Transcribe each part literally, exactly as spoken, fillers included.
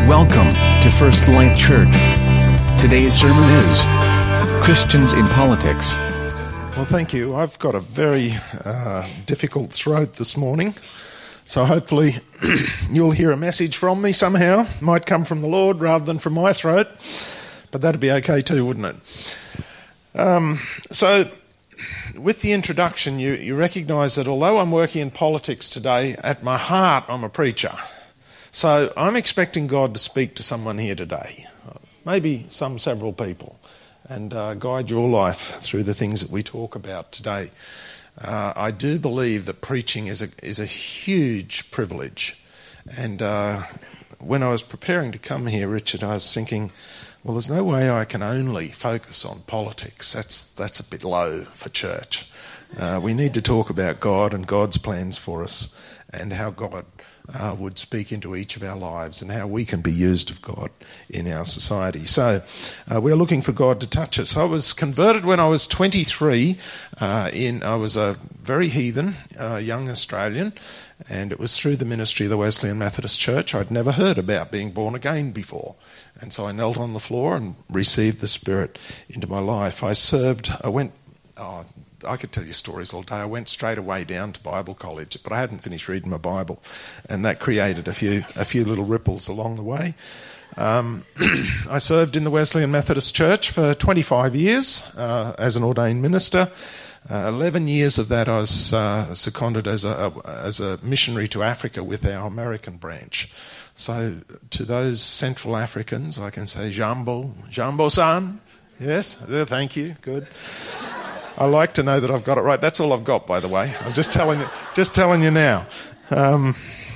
Welcome to First Light Church. Today's sermon is Christians in Politics. Well, thank you. I've got a very uh, difficult throat this morning, so hopefully you'll hear a message from me somehow. Might come from the Lord rather than from my throat, but that'd be okay too, wouldn't it? Um, so, with the introduction, you, you recognise that although I'm working in politics today, at my heart I'm a preacher. So I'm expecting God to speak to someone here today, maybe some several people, and uh, guide your life through the things that we talk about today. Uh, I do believe that preaching is a is a huge privilege, and uh, when I was preparing to come here, Richard, I was thinking, well, there's no way I can only focus on politics. That's that's a bit low for church. Uh, we need to talk about God and God's plans for us, and how God Uh, would speak into each of our lives and how we can be used of God in our society. So uh, we're looking for God to touch us. I was converted when I was twenty-three. Uh, in I was a very heathen uh, young Australian, and it was through the ministry of the Wesleyan Methodist Church. I'd never heard about being born again before, and so I knelt on the floor and received the Spirit into my life. I served, I went... Oh, I could tell you stories all day. I went straight away down to Bible college, but I hadn't finished reading my Bible, and that created a few a few little ripples along the way. Um, I served in the Wesleyan Methodist Church for twenty-five years uh, as an ordained minister. Uh, Eleven years of that I was uh, seconded as a, a as a missionary to Africa with our American branch. So to those Central Africans, I can say Jambo, Jambo-san. Yes, thank you. Good. I like to know that I've got it right. That's all I've got, by the way. I'm just telling you, just telling you now. Um,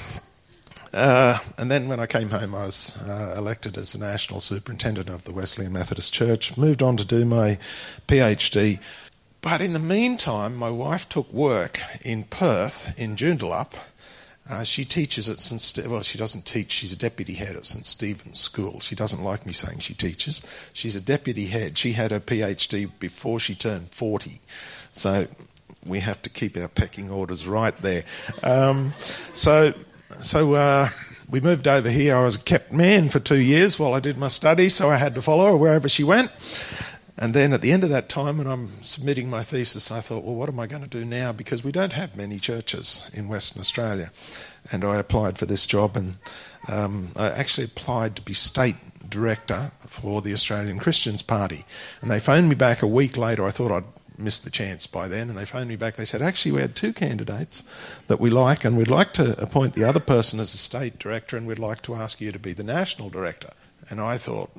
uh, and then when I came home, I was uh, elected as the National Superintendent of the Wesleyan Methodist Church, moved on to do my PhD. But in the meantime, my wife took work in Perth, in Joondalup. Uh, she teaches at St Ste- well, she doesn't teach. She's a deputy head at St Stephen's School. She doesn't like me saying she teaches. She's a deputy head. She had her PhD before she turned forty. So we have to keep our pecking orders right there. Um, so so uh, we moved over here. I was a kept man for two years while I did my studies, so I had to follow her wherever she went. And then at the end of that time, when I'm submitting my thesis, I thought, well, what am I going to do now? Because we don't have many churches in Western Australia. And I applied for this job, and um, I actually applied to be state director for the Australian Christians Party. And they phoned me back a week later. I thought I'd missed the chance by then. And they phoned me back. They said, actually, we had two candidates that we like, and we'd like to appoint the other person as the state director, and we'd like to ask you to be the national director. And I thought,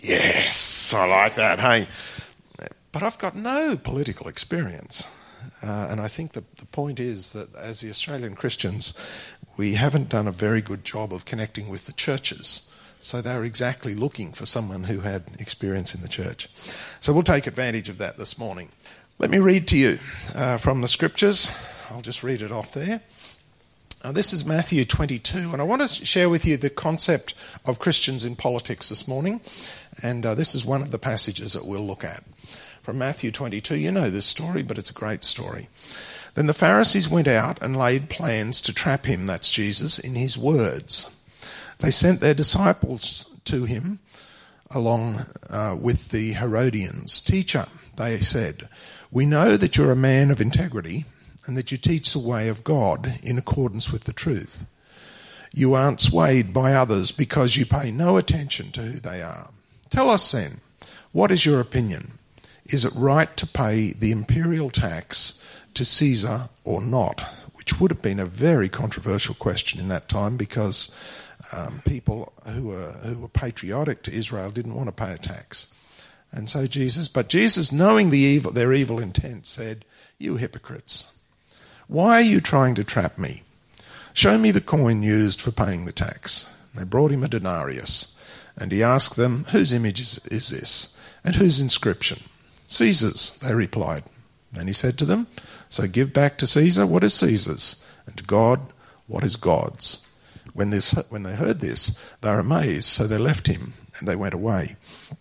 yes, I like that, hey. But I've got no political experience. Uh, and I think the, the point is that as the Australian Christians, we haven't done a very good job of connecting with the churches. So they're exactly looking for someone who had experience in the church. So we'll take advantage of that this morning. Let me read to you uh, from the scriptures. I'll just read it off there. Uh, this is Matthew twenty-two, and I want to share with you the concept of Christians in politics this morning, and uh, this is one of the passages that we'll look at. From Matthew twenty-two, you know this story, but it's a great story. Then the Pharisees went out and laid plans to trap him, that's Jesus, in his words. They sent their disciples to him along uh, with the Herodians. Teacher, they said, we know that you're a man of integrity, and that you teach the way of God in accordance with the truth. You aren't swayed by others because you pay no attention to who they are. Tell us then, what is your opinion? Is it right to pay the imperial tax to Caesar or not? Which would have been a very controversial question in that time, because um, people who were, who were patriotic to Israel didn't want to pay a tax. And so Jesus, but Jesus, knowing the evil, their evil intent, said, you hypocrites, why are you trying to trap me? Show me the coin used for paying the tax. They brought him a denarius, and he asked them, whose image is, is this, and whose inscription? Caesar's, they replied. Then he said to them, so give back to Caesar what is Caesar's, and to God what is God's. When, this, when they heard this, they were amazed, so they left him, and they went away.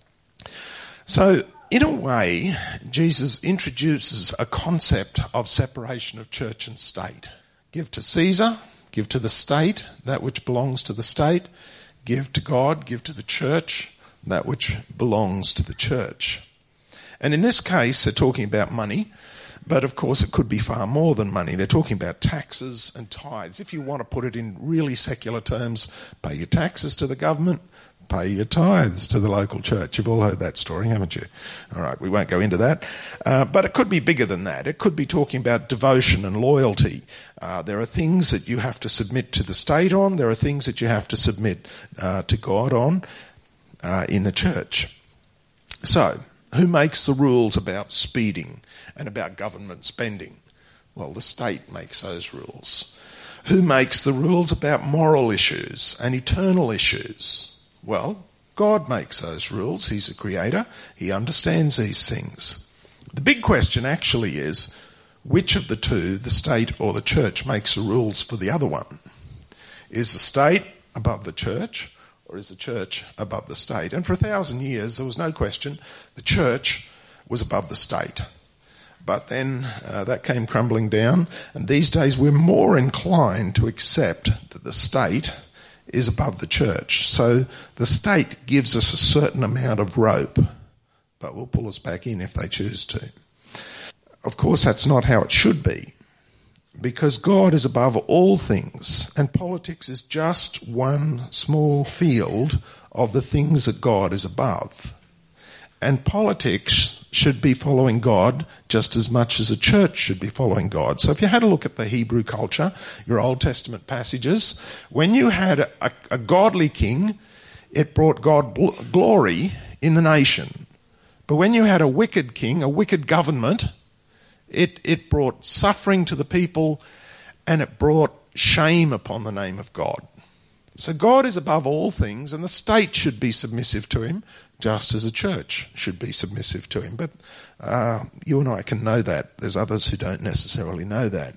So, in a way, Jesus introduces a concept of separation of church and state. Give to Caesar, give to the state that which belongs to the state, give to God, give to the church, that which belongs to the church. And in this case, they're talking about money, but of course it could be far more than money. They're talking about taxes and tithes. If you want to put it in really secular terms, pay your taxes to the government, pay your tithes to the local church. You've all heard that story, haven't you? All right, we won't go into that. Uh, but it could be bigger than that. It could be talking about devotion and loyalty. Uh, there are things that you have to submit to the state on. There are things that you have to submit uh, to God on uh, in the church. So, who makes the rules about speeding and about government spending? Well, the state makes those rules. Who makes the rules about moral issues and eternal issues? Well, God makes those rules. He's a creator. He understands these things. The big question actually is, which of the two, the state or the church, makes the rules for the other one? Is the state above the church, or is the church above the state? And for a thousand years, there was no question the church was above the state. But then uh, that came crumbling down, and these days we're more inclined to accept that the state is above the church. So the state gives us a certain amount of rope, but will pull us back in if they choose to. Of course, that's not how it should be, because God is above all things, and politics is just one small field of the things that God is above. And politics should be following God just as much as a church should be following God. So if you had a look at the Hebrew culture, your Old Testament passages, when you had a, a godly king, it brought God bl- glory in the nation. But when you had a wicked king, a wicked government, it, it brought suffering to the people, and it brought shame upon the name of God. So God is above all things, and the state should be submissive to him, just as a church should be submissive to him. But uh, you and I can know that. There's others who don't necessarily know that.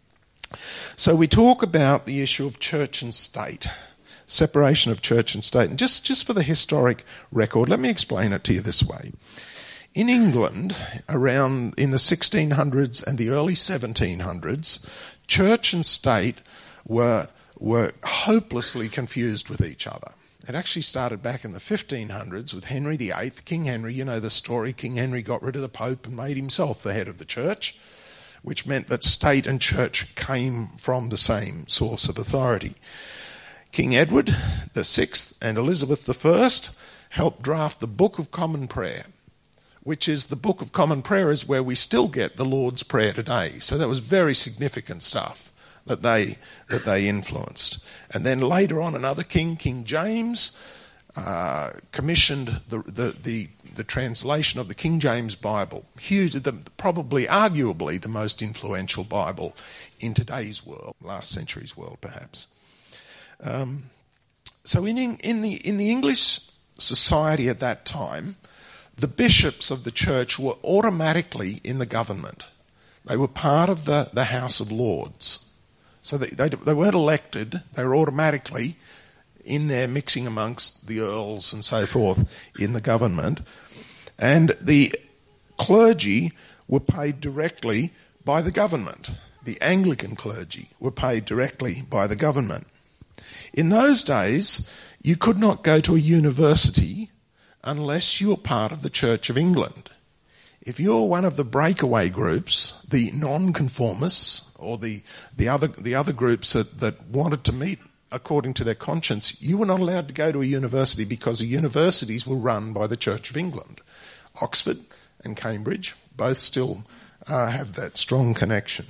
So we talk about the issue of church and state, separation of church and state. And just, just for the historic record, let me explain it to you this way. In England, around in the sixteen hundreds and the early seventeen hundreds, church and state were, were hopelessly confused with each other. It actually started back in the fifteen hundreds with Henry the Eighth. King Henry, you know the story. King Henry got rid of the Pope and made himself the head of the church, which meant that state and church came from the same source of authority. King Edward the Sixth and Elizabeth the First helped draft the Book of Common Prayer, which is the Book of Common Prayer is where we still get the Lord's Prayer today. So that was very significant stuff that they that they influenced. And then later on, another king, King James, uh, commissioned the, the the the translation of the King James Bible, huge, the, probably, arguably, the most influential Bible in today's world, last century's world, perhaps. Um, so in in the in the English society at that time, the bishops of the church were automatically in the government. They were part of the, the House of Lords. So they, they they weren't elected, they were automatically in there mixing amongst the earls and so forth in the government. And the clergy were paid directly by the government. The Anglican clergy were paid directly by the government. In those days, you could not go to a university unless you were part of the Church of England. If you're one of the breakaway groups, the non-conformists, or the, the other the other groups that, that wanted to meet according to their conscience, you were not allowed to go to a university because the universities were run by the Church of England. Oxford and Cambridge both still uh, have that strong connection.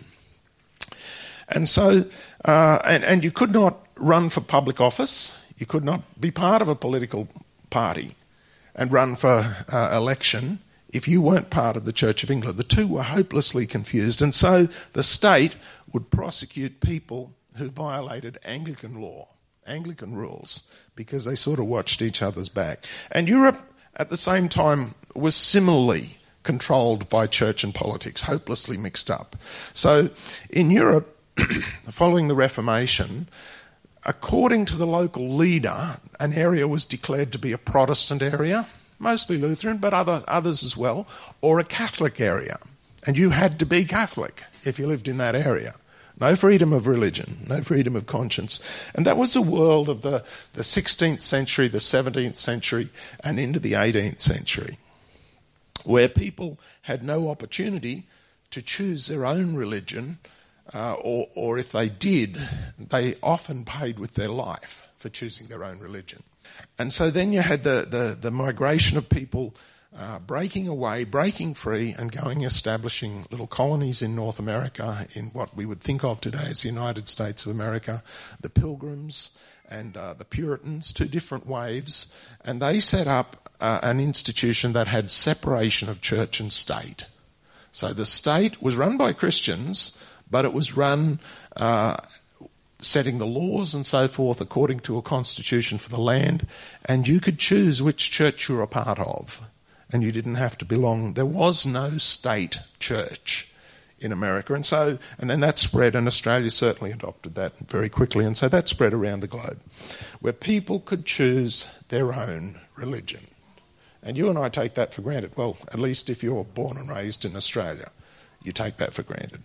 And so, uh, and, and you could not run for public office, you could not be part of a political party and run for uh, election if you weren't part of the Church of England. The two were hopelessly confused, and so the state would prosecute people who violated Anglican law, Anglican rules, because they sort of watched each other's back. And Europe, at the same time, was similarly controlled by church and politics, hopelessly mixed up. So in Europe, following the Reformation, according to the local leader, an area was declared to be a Protestant area, mostly Lutheran, but other others as well, or a Catholic area. And you had to be Catholic if you lived in that area. No freedom of religion, no freedom of conscience. And that was the world of the, the sixteenth century, the seventeenth century, and into the eighteenth century, where people had no opportunity to choose their own religion, uh, or, or if they did, they often paid with their life for choosing their own religion. And so then you had the, the, the migration of people uh, breaking away, breaking free, and going establishing little colonies in North America, in what we would think of today as the United States of America, the Pilgrims and uh, the Puritans, two different waves, and they set up uh, an institution that had separation of church and state. So the state was run by Christians, but it was run uh, setting the laws and so forth according to a constitution for the land, and you could choose which church you were a part of, and you didn't have to belong. There was no state church in America, and so and then that spread, and Australia certainly adopted that very quickly, and so that spread around the globe, where people could choose their own religion. And you and I take that for granted. Well, at least if you're born and raised in Australia, you take that for granted.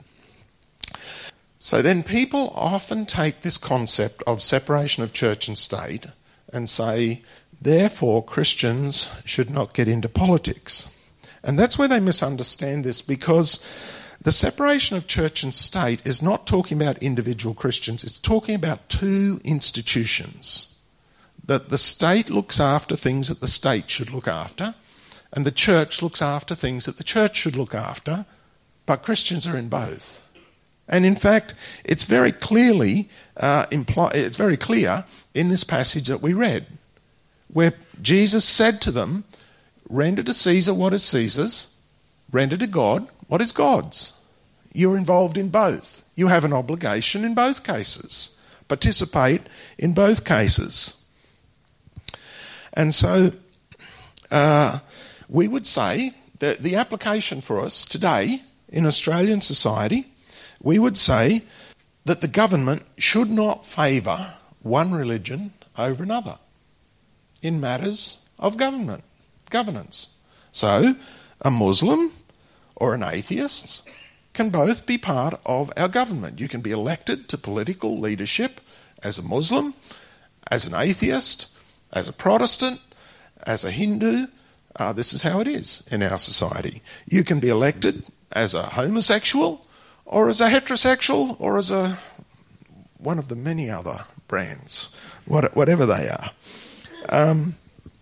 So then people often take this concept of separation of church and state and say, therefore Christians should not get into politics. And that's where they misunderstand this, because the separation of church and state is not talking about individual Christians, it's talking about two institutions. That the state looks after things that the state should look after, and the church looks after things that the church should look after, but Christians are in both. And in fact, it's very clearly uh, imply, it's very clear in this passage that we read, where Jesus said to them, render to Caesar what is Caesar's, render to God what is God's. You're involved in both. You have an obligation in both cases. Participate in both cases. And so uh, we would say that the application for us today in Australian society, we would say that the government should not favour one religion over another in matters of government, governance. So a Muslim or an atheist can both be part of our government. You can be elected to political leadership as a Muslim, as an atheist, as a Protestant, as a Hindu. Uh, this is how it is in our society. You can be elected as a homosexual or as a heterosexual or as a one of the many other brands, what, whatever they are. Um,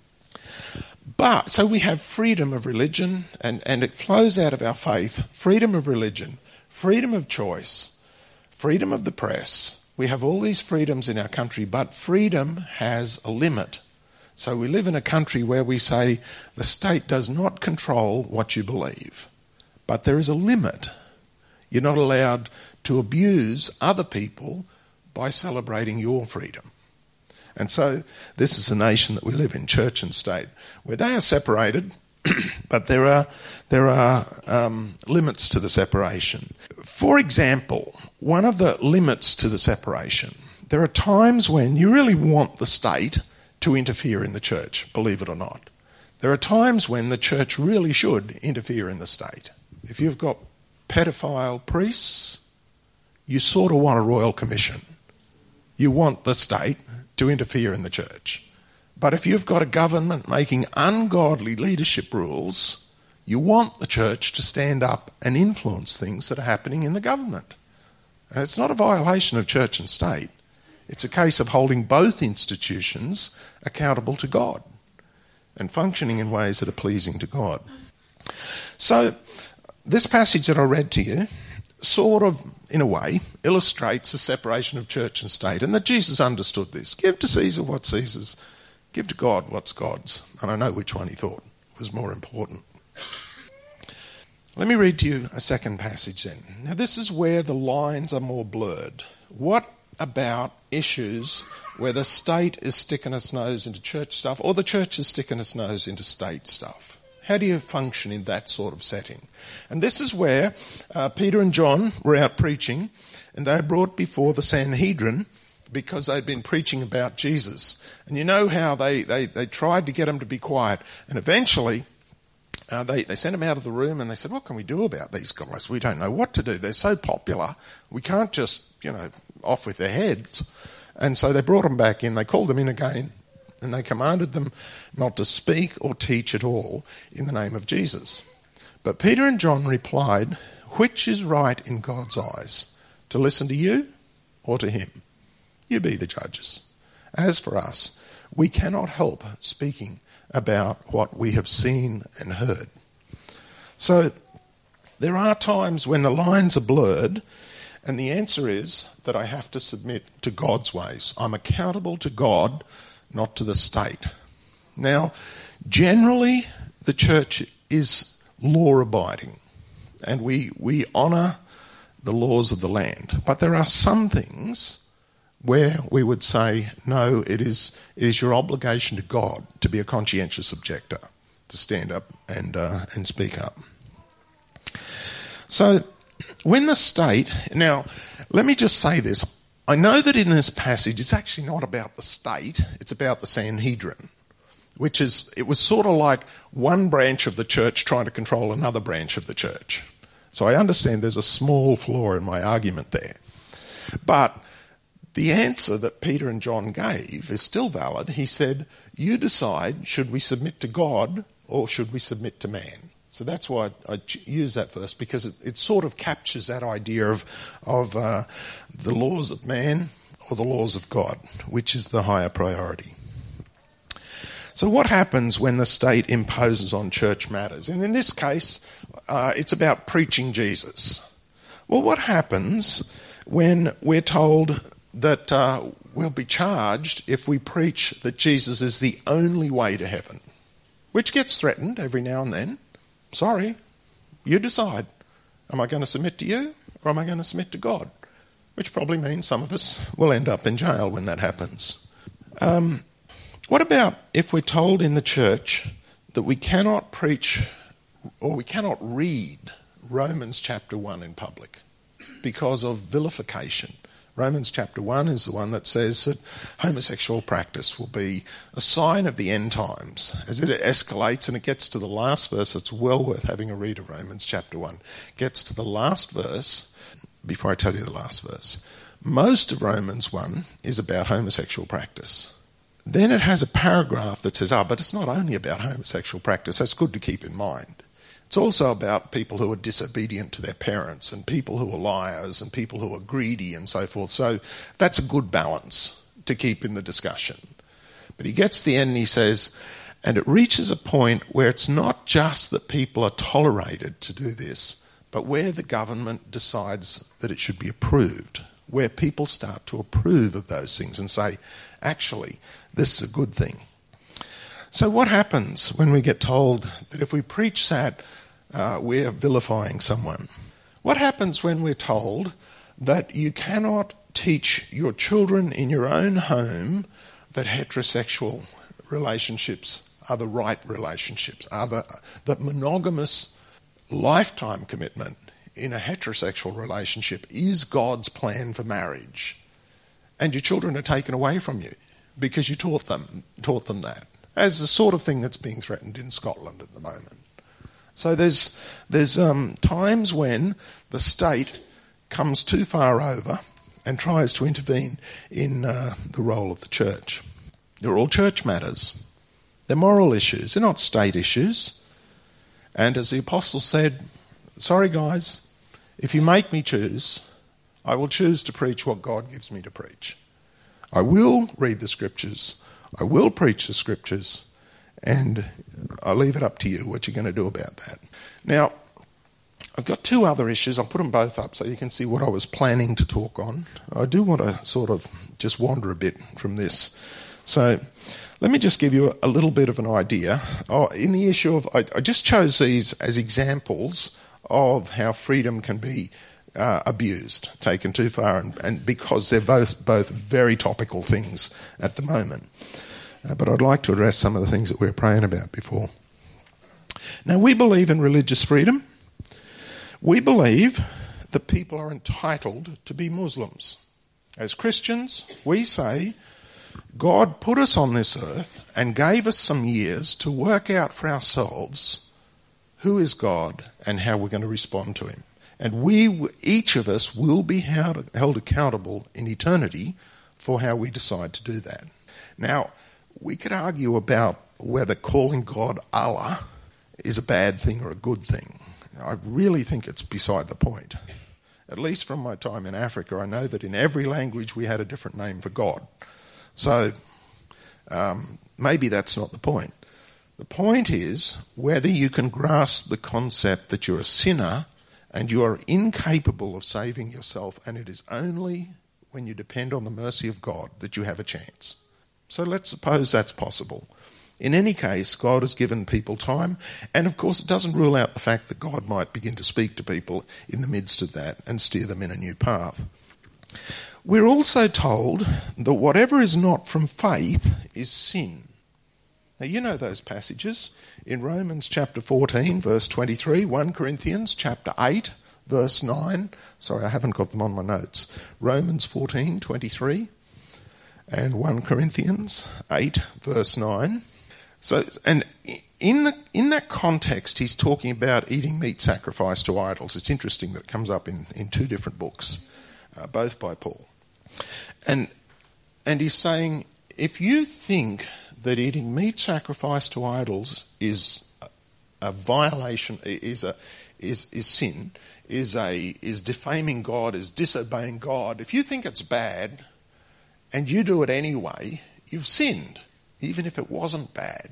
but, so we have freedom of religion, and, and it flows out of our faith, freedom of religion, freedom of choice, freedom of the press. We have all these freedoms in our country, but freedom has a limit. So we live in a country where we say the state does not control what you believe, but there is a limit. You're not allowed to abuse other people by celebrating your freedom. And so this is a nation that we live in, church and state, where they are separated, but there are there are um, limits to the separation. For example, one of the limits to the separation, there are times when you really want the state to interfere in the church, believe it or not. There are times when the church really should interfere in the state. If you've got pedophile priests, you sort of want a royal commission. You want the state to interfere in the church. But if you've got a government making ungodly leadership rules, you want the church to stand up and influence things that are happening in the government. And it's not a violation of church and state. It's a case of holding both institutions accountable to God and functioning in ways that are pleasing to God. So this passage that I read to you sort of, in a way, illustrates the separation of church and state, and that Jesus understood this. Give to Caesar what's Caesar's, give to God what's God's. And I know which one he thought was more important. Let me read to you a second passage then. Now this is where the lines are more blurred. What about issues where the state is sticking its nose into church stuff, or the church is sticking its nose into state stuff? How do you function in that sort of setting? And this is where uh, Peter and John were out preaching, and they were brought before the Sanhedrin because they'd been preaching about Jesus. And you know how they, they, they tried to get them to be quiet. And eventually uh, they, they sent him out of the room and they said, what can we do about these guys? We don't know what to do. They're so popular. We can't just, you know, off with their heads. And so they brought them back in. They called them in again and they commanded them not to speak or teach at all in the name of Jesus. But Peter and John replied, which is right in God's eyes, to listen to you or to him? You be the judges. As for us, we cannot help speaking about what we have seen and heard. So there are times when the lines are blurred, and the answer is that I have to submit to God's ways. I'm accountable to God, not to the state. Now, generally, the church is law-abiding, and we, we honour the laws of the land. But there are some things where we would say, no, it is it is your obligation to God to be a conscientious objector, to stand up and uh, and speak up. So when the state... Now, let me just say this. I know that in this passage it's actually not about the state, it's about the Sanhedrin, which is, it was sort of like one branch of the church trying to control another branch of the church. So I understand there's a small flaw in my argument there. But the answer that Peter and John gave is still valid. He said, you decide, should we submit to God or should we submit to man? So that's why I use that verse, because it, it sort of captures that idea of, of uh, the laws of man or the laws of God, which is the higher priority. So what happens when the state imposes on church matters? And in this case, uh, it's about preaching Jesus. Well, what happens when we're told that uh, we'll be charged if we preach that Jesus is the only way to heaven, which gets threatened every now and then? Sorry, you decide. Am I going to submit to you or am I going to submit to God? Which probably means some of us will end up in jail when that happens. Um, what about if we're told in the church that we cannot preach or we cannot read Romans chapter one in public because of vilification? Romans chapter one is the one that says that homosexual practice will be a sign of the end times. As it escalates and it gets to the last verse, it's well worth having a read of Romans chapter one. It gets to the last verse, before I tell you the last verse. Most of Romans one is about homosexual practice. Then it has a paragraph that says, oh, but it's not only about homosexual practice. That's good to keep in mind. It's also about people who are disobedient to their parents and people who are liars and people who are greedy and so forth. So that's a good balance to keep in the discussion. But he gets to the end and he says, and it reaches a point where it's not just that people are tolerated to do this, but where the government decides that it should be approved, where people start to approve of those things and say, actually, this is a good thing. So what happens when we get told that if we preach that, uh, we're vilifying someone? What happens when we're told that you cannot teach your children in your own home that heterosexual relationships are the right relationships, are the, that monogamous lifetime commitment in a heterosexual relationship is God's plan for marriage, and your children are taken away from you because you taught them taught them that, as the sort of thing that's being threatened in Scotland at the moment. So there's there's um, times when the state comes too far over and tries to intervene in uh, the role of the church. They're all church matters. They're moral issues. They're not state issues. And as the apostle said, sorry guys, if you make me choose, I will choose to preach what God gives me to preach. I will read the scriptures. I will preach the scriptures. And I leave it up to you what you're going to do about that. Now, I've got two other issues. I'll put them both up so you can see what I was planning to talk on. I do want to sort of just wander a bit from this. So let me just give you a little bit of an idea. Oh, in the issue of, I, I just chose these as examples of how freedom can be uh, abused, taken too far, and, and because they're both both very topical things at the moment. Uh, but I'd like to address some of the things that we were praying about before. Now, we believe in religious freedom. We believe that people are entitled to be Muslims. As Christians, we say God put us on this earth and gave us some years to work out for ourselves who is God and how we're going to respond to him. And we, each of us, will be held, held accountable in eternity for how we decide to do that. Now, we could argue about whether calling God Allah is a bad thing or a good thing. I really think it's beside the point. At least from my time in Africa, I know that in every language we had a different name for God. So um, maybe that's not the point. The point is whether you can grasp the concept that you're a sinner and you are incapable of saving yourself, and it is only when you depend on the mercy of God that you have a chance. So let's suppose that's possible. In any case, God has given people time, and of course it doesn't rule out the fact that God might begin to speak to people in the midst of that and steer them in a new path. We're also told that whatever is not from faith is sin. Now, you know those passages in Romans chapter fourteen, verse twenty-three, First Corinthians chapter eight, verse nine. Sorry, I haven't got them on my notes. Romans fourteen, twenty-three, and First Corinthians eight, verse nine. So, and in the in that context, he's talking about eating meat sacrificed to idols. It's interesting that it comes up in, in two different books, uh, both by Paul. And and he's saying, if you think that eating meat sacrificed to idols is a, a violation, is a is is sin, is a is defaming God, is disobeying God, if you think it's bad and you do it anyway, you've sinned, even if it wasn't bad,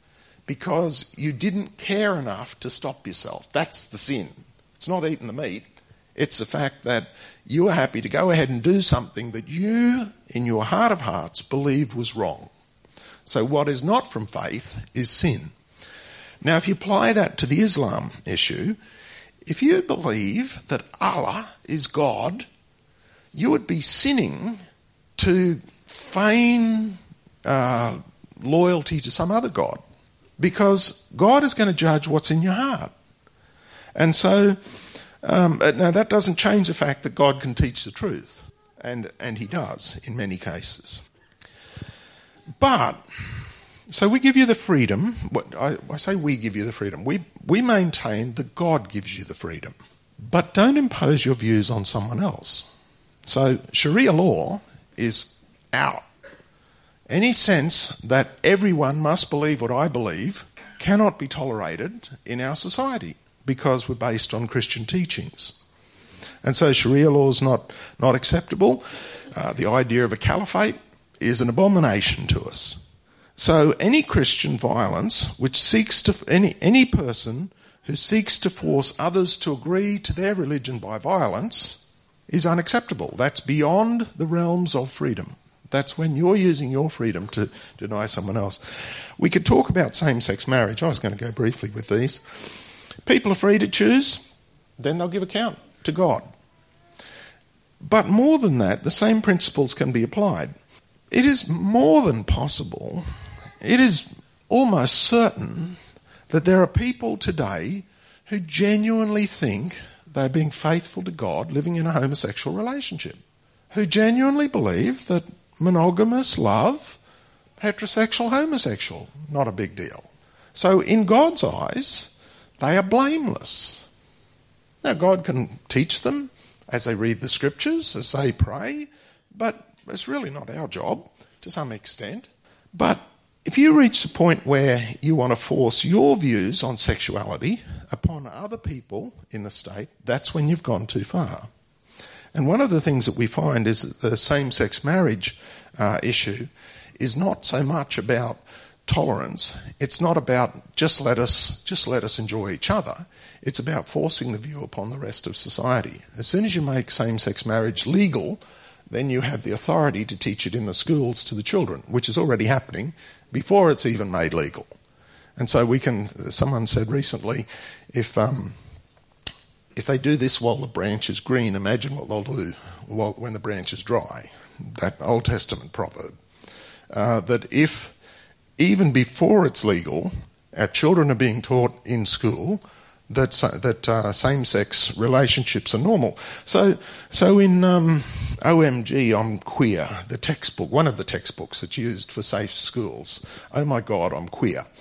because you didn't care enough to stop yourself. That's the sin. It's not eating the meat. It's the fact that you were happy to go ahead and do something that you, in your heart of hearts, believed was wrong. So what is not from faith is sin. Now, if you apply that to the Islam issue, if you believe that Allah is God, you would be sinning to feign uh, loyalty to some other God, because God is going to judge what's in your heart. And so, um, now that doesn't change the fact that God can teach the truth, and, and he does in many cases. But, so we give you the freedom. I, I say we give you the freedom. We, we maintain that God gives you the freedom. But don't impose your views on someone else. So Sharia law is out. Any sense that everyone must believe what I believe cannot be tolerated in our society, because we're based on Christian teachings. And so Sharia law is not, not acceptable. Uh, the idea of a caliphate is an abomination to us. So any Christian violence which seeks to, any, any person who seeks to force others to agree to their religion by violence is unacceptable. That's beyond the realms of freedom. That's when you're using your freedom to deny someone else. We could talk about same-sex marriage. I was going to go briefly with these. People are free to choose, then they'll give account to God. But more than that, the same principles can be applied. It is more than possible, it is almost certain that there are people today who genuinely think they're being faithful to God living in a homosexual relationship, who genuinely believe that monogamous love, heterosexual, homosexual, not a big deal. So in God's eyes, they are blameless. Now, God can teach them as they read the scriptures, as they pray, but it's really not our job to some extent. But if you reach the point where you want to force your views on sexuality upon other people in the state, that's when you've gone too far. And one of the things that we find is that the same-sex marriage uh, issue is not so much about tolerance. It's not about just let us just let us enjoy each other. It's about forcing the view upon the rest of society. As soon as you make same-sex marriage legal, then you have the authority to teach it in the schools to the children, which is already happening before it's even made legal. And so we can, someone said recently, if um, if they do this while the branch is green, imagine what they'll do while, when the branch is dry. That Old Testament proverb. Uh, that if, even before it's legal, our children are being taught in school that that uh, same-sex relationships are normal. So, so in um, O M G, I'm Queer, the textbook, one of the textbooks that's used for safe schools. Oh my God, I'm queer.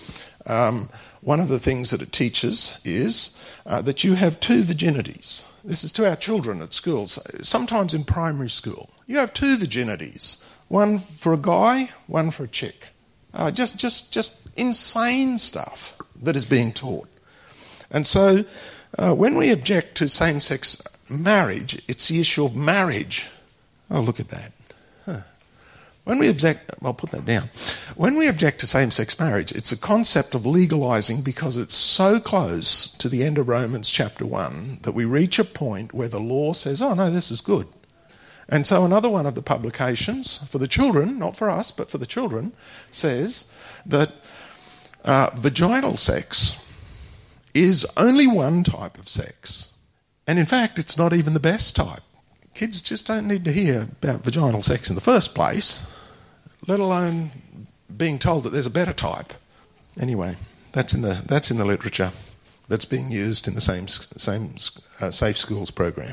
um, one of the things that it teaches is uh, that you have two virginities. This is to our children at schools, sometimes in primary school. You have two virginities, one for a guy, one for a chick. Uh, just, just, just insane stuff that is being taught. And so uh, when we object to same-sex marriage, it's the issue of marriage. Oh, look at that. Huh. When we object, I'll put that down. When we object to same-sex marriage, it's a concept of legalising because it's so close to the end of Romans chapter one that we reach a point where the law says, oh no, this is good. And so another one of the publications for the children, not for us, but for the children, says that uh, vaginal sex is only one type of sex. And in fact, it's not even the best type. Kids just don't need to hear about vaginal sex in the first place, let alone being told that there's a better type. Anyway, that's in the that's in the literature that's being used in the same same uh, Safe Schools program.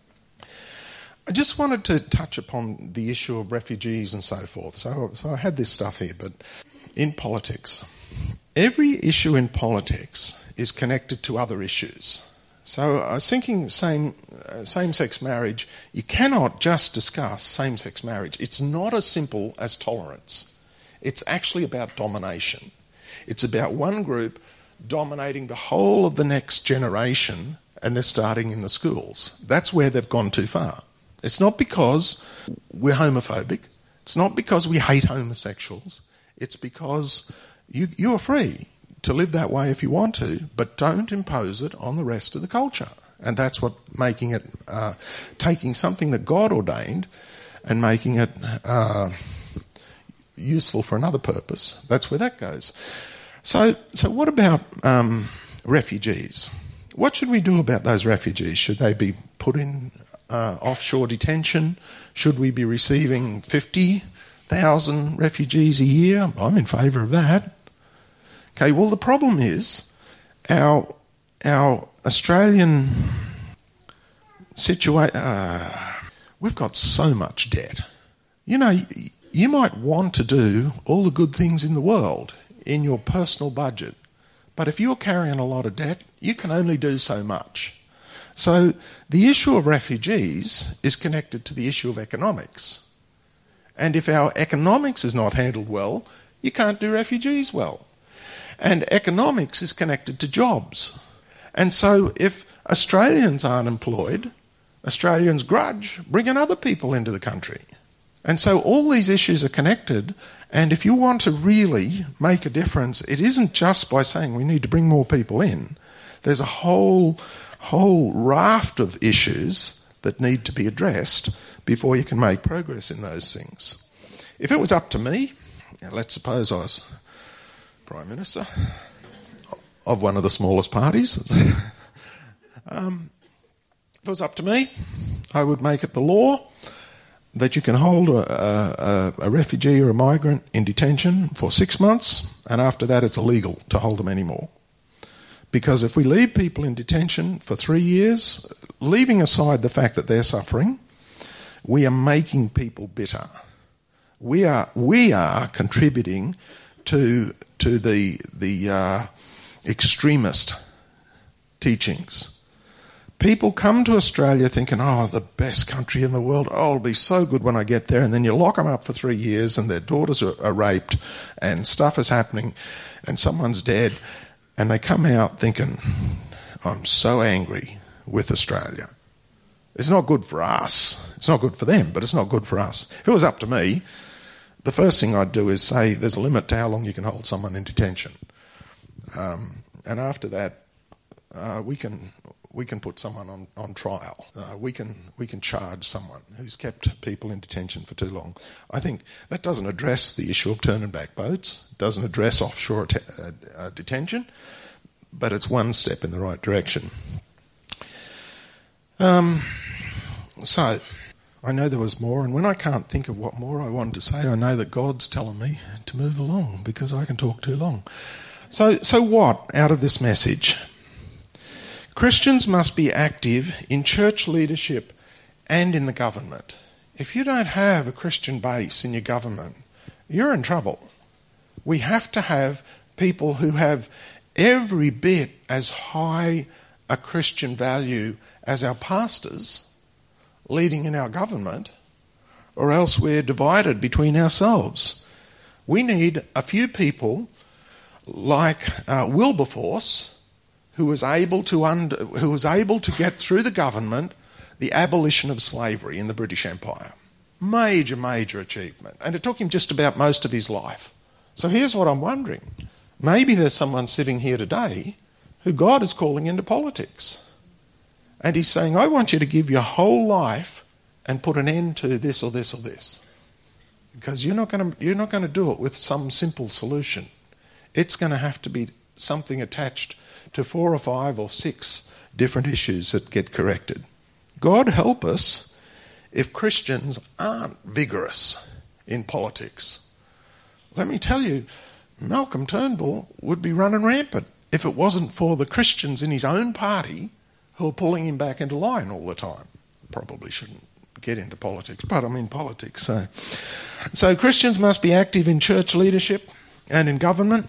I just wanted to touch upon the issue of refugees and so forth. So, so I had this stuff here, but in politics, every issue in politics is connected to other issues. So I was thinking same, uh, same-sex marriage, you cannot just discuss same-sex marriage. It's not as simple as tolerance. It's actually about domination. It's about one group dominating the whole of the next generation, and they're starting in the schools. That's where they've gone too far. It's not because we're homophobic. It's not because we hate homosexuals. It's because you, you are free to live that way if you want to, but don't impose it on the rest of the culture. And that's what making it, uh, taking something that God ordained and making it uh, useful for another purpose. That's where that goes. So, so what about um, refugees? What should we do about those refugees? Should they be put in Uh, offshore detention? Should we be receiving fifty thousand refugees a year? I'm in favour of that. Okay, well, the problem is our our Australian situation, uh, we've got so much debt. You know, you might want to do all the good things in the world in your personal budget, but if you're carrying a lot of debt, you can only do so much. So the issue of refugees is connected to the issue of economics. And if our economics is not handled well, you can't do refugees well. And economics is connected to jobs. And so if Australians aren't employed, Australians grudge bringing other people into the country. And so all these issues are connected, and if you want to really make a difference, it isn't just by saying we need to bring more people in. There's a whole... whole raft of issues that need to be addressed before you can make progress in those things. If it was up to me, let's suppose I was Prime Minister of one of the smallest parties, um, if it was up to me, I would make it the law that you can hold a, a, a refugee or a migrant in detention for six months, and after that it's illegal to hold them anymore. Because if we leave people in detention for three years, leaving aside the fact that they're suffering, we are making people bitter. We are we are contributing to to the the uh, extremist teachings. People come to Australia thinking, oh, the best country in the world, oh, it'll be so good when I get there, and then you lock them up for three years and their daughters are, are raped and stuff is happening and someone's dead. And they come out thinking, I'm so angry with Australia. It's not good for us. It's not good for them, but it's not good for us. If it was up to me, the first thing I'd do is say there's a limit to how long you can hold someone in detention. Um, and after that, uh, we can we can put someone on, on trial. Uh, we can we can charge someone who's kept people in detention for too long. I think that doesn't address the issue of turning back boats, doesn't address offshore te- uh, uh, detention, but it's one step in the right direction. Um, so, I know there was more, and when I can't think of what more I wanted to say, I know that God's telling me to move along because I can talk too long. So, so what out of this message? Christians must be active in church leadership and in the government. If you don't have a Christian base in your government, you're in trouble. We have to have people who have every bit as high a Christian value as our pastors leading in our government, or else we're divided between ourselves. We need a few people like uh, Wilberforce, who was able to under, who was able to get through the government the abolition of slavery in the British Empire. Major, major achievement. And it took him just about most of his life. So here's what I'm wondering. Maybe there's someone sitting here today who God is calling into politics. And he's saying, I want you to give your whole life and put an end to this or this or this. Because you're not going to, you're not going to do it with some simple solution. It's going to have to be something attached to four or five or six different issues that get corrected. God help us if Christians aren't vigorous in politics. Let me tell you, Malcolm Turnbull would be running rampant if it wasn't for the Christians in his own party who are pulling him back into line all the time. Probably shouldn't get into politics, but I'm in politics. So, so Christians must be active in church leadership and in government.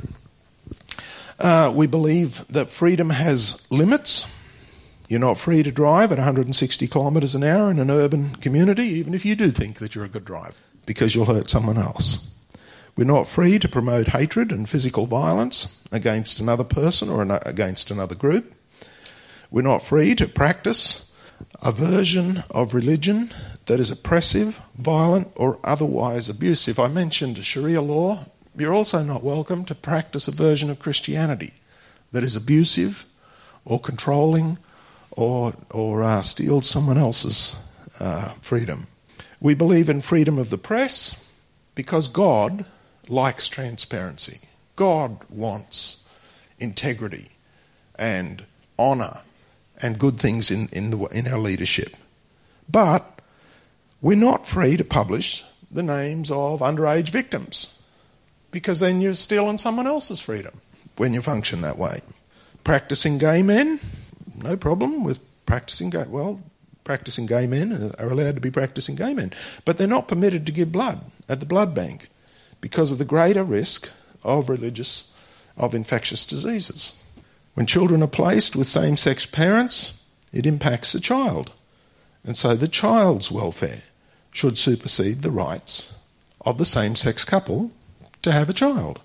Uh, we believe that freedom has limits. You're not free to drive at one hundred sixty kilometres an hour in an urban community, even if you do think that you're a good driver, because you'll hurt someone else. We're not free to promote hatred and physical violence against another person or an- against another group. We're not free to practice a version of religion that is oppressive, violent, or otherwise abusive. I mentioned Sharia law. You're also not welcome to practice a version of Christianity that is abusive or controlling or, or uh, steals someone else's uh, freedom. We believe in freedom of the press because God likes transparency. God wants integrity and honour and good things in, in, the, in our leadership. But we're not free to publish the names of underage victims, because then you're stealing someone else's freedom when you function that way. Practicing gay men, no problem with practicing gay... Well, practicing gay men are allowed to be practicing gay men, but they're not permitted to give blood at the blood bank because of the greater risk of religious, of infectious diseases. When children are placed with same-sex parents, it impacts the child. And so the child's welfare should supersede the rights of the same-sex couple to have a child.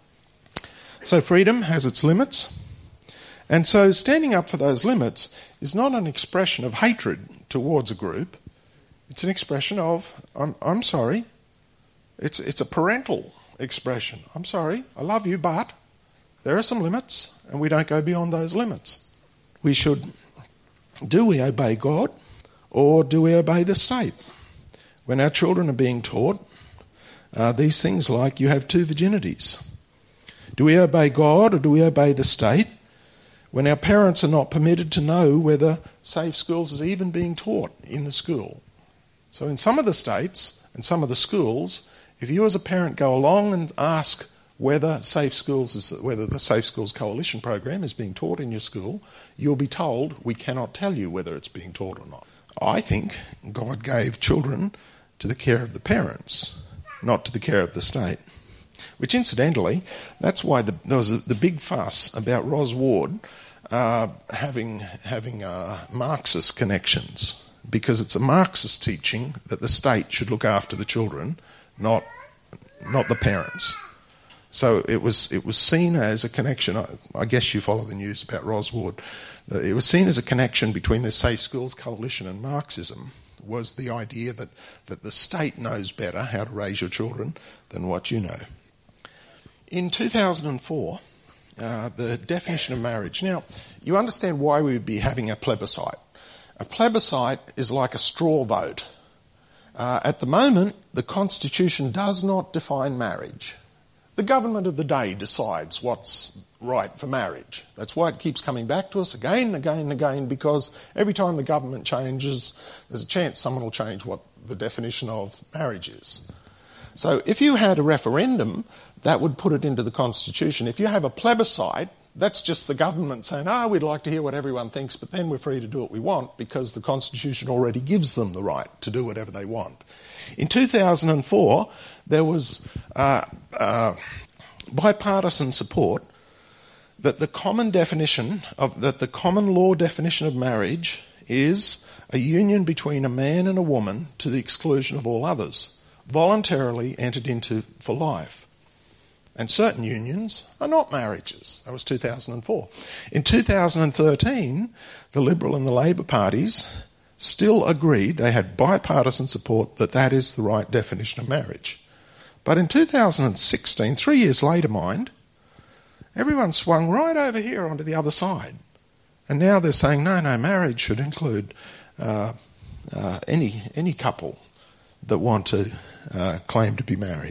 So freedom has its limits. And so standing up for those limits is not an expression of hatred towards a group. It's an expression of, I'm, I'm sorry, it's, it's a parental expression. I'm sorry, I love you, but there are some limits, and we don't go beyond those limits. We should, do we obey God, or do we obey the state? When our children are being taught uh, these things like you have two virginities, do we obey God or do we obey the state? When our parents are not permitted to know whether safe schools is even being taught in the school. So in some of the states and some of the schools, if you as a parent go along and ask whether Safe Schools is, whether the Safe Schools Coalition program is being taught in your school, you'll be told we cannot tell you whether it's being taught or not. I think God gave children to the care of the parents, not to the care of the state. Which incidentally, that's why the, there was a, the big fuss about Ros Ward uh, having, having uh, Marxist connections, because it's a Marxist teaching that the state should look after the children, not, not the parents. So it was it was seen as a connection. I, I guess you follow the news about Ros Ward. It was seen as a connection between the Safe Schools Coalition and Marxism, was the idea that, that the state knows better how to raise your children than what you know. In two thousand four, uh, the definition of marriage. Now, you understand why we would be having a plebiscite. A plebiscite is like a straw vote. Uh, at the moment, the Constitution does not define marriage. The government of the day decides what's right for marriage. That's why it keeps coming back to us again and again and again, because every time the government changes, there's a chance someone will change what the definition of marriage is. So if you had a referendum, that would put it into the Constitution. If you have a plebiscite, that's just the government saying, oh, we'd like to hear what everyone thinks, but then we're free to do what we want, because the Constitution already gives them the right to do whatever they want. In two thousand four, there was uh, uh, bipartisan support that the common definition of that the common law definition of marriage is a union between a man and a woman to the exclusion of all others, voluntarily entered into for life. And certain unions are not marriages. That was two thousand four. In two thousand thirteen, the Liberal and the Labor parties still agreed, they had bipartisan support, that that is the right definition of marriage. But in two thousand sixteen, three years later, mind, everyone swung right over here onto the other side. And now they're saying, no, no, marriage should include uh, uh, any any couple that want to uh, claim to be married.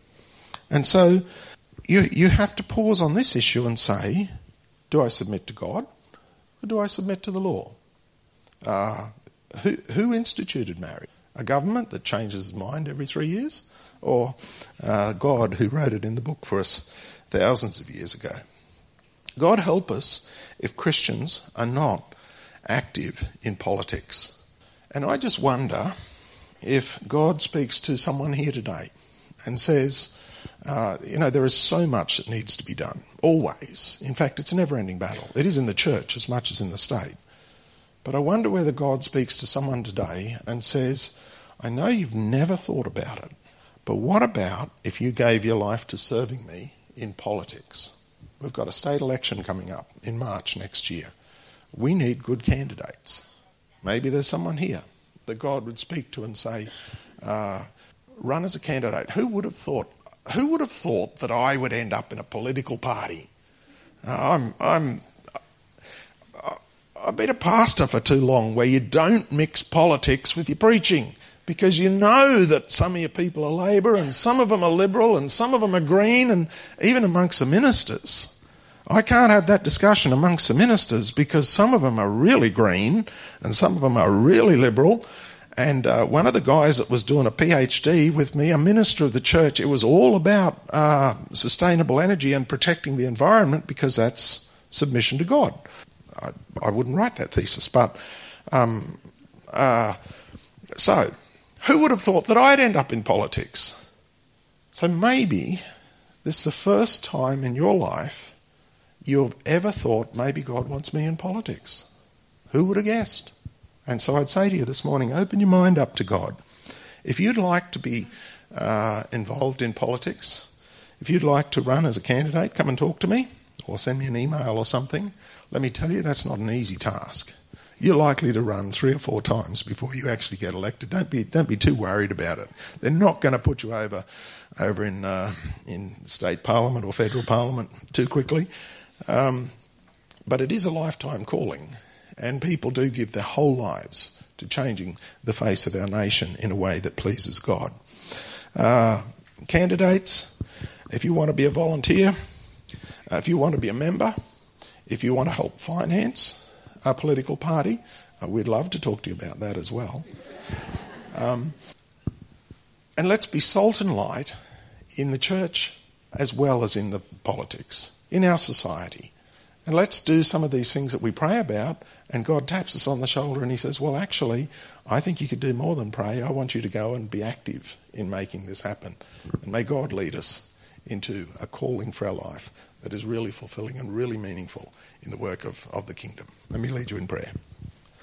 And so you you have to pause on this issue and say, do I submit to God or do I submit to the law? Uh, who, who instituted marriage? A government that changes its mind every three years? Or uh, God who wrote it in the book for us thousands of years ago? God help us if Christians are not active in politics. And I just wonder if God speaks to someone here today and says, uh, you know, there is so much that needs to be done, always. In fact, it's a never-ending battle. It is in the church as much as in the state. But I wonder whether God speaks to someone today and says, I know you've never thought about it, but what about if you gave your life to serving me in politics? We've got a state election coming up in March next year. We need good candidates. Maybe there's someone here that God would speak to and say, uh, run as a candidate. Who would have thought? Who would have thought that I would end up in a political party? Uh, I'm, I'm, uh, I've been a pastor for too long, where you don't mix politics with your preaching, because you know that some of your people are Labor and some of them are Liberal and some of them are Green, and even amongst the ministers. I can't have that discussion amongst the ministers because some of them are really Green and some of them are really Liberal. And uh, one of the guys that was doing a PhD with me, a minister of the church, it was all about uh, sustainable energy and protecting the environment, because that's submission to God. I, I wouldn't write that thesis, but um, uh, so who would have thought that I'd end up in politics? So maybe this is the first time in your life you've ever thought, maybe God wants me in politics. Who would have guessed? And so I'd say to you this morning, open your mind up to God. If you'd like to be uh, involved in politics, if you'd like to run as a candidate, come and talk to me or send me an email or something. Let me tell you, that's not an easy task. You're likely to run three or four times before you actually get elected. Don't be don't be too worried about it. They're not going to put you over over in uh, in state parliament or federal parliament too quickly. Um, but it is a lifetime calling, and people do give their whole lives to changing the face of our nation in a way that pleases God. Uh, candidates, if you want to be a volunteer, uh, if you want to be a member, if you want to help finance a political party, uh, we'd love to talk to you about that as well. Um, and let's be salt and light in the church as well as in the politics, in our society. And let's do some of these things that we pray about, and God taps us on the shoulder and he says, well, actually, I think you could do more than pray. I want you to go and be active in making this happen. And may God lead us into a calling for our life that is really fulfilling and really meaningful in the work of, of the kingdom. Let me lead you in prayer.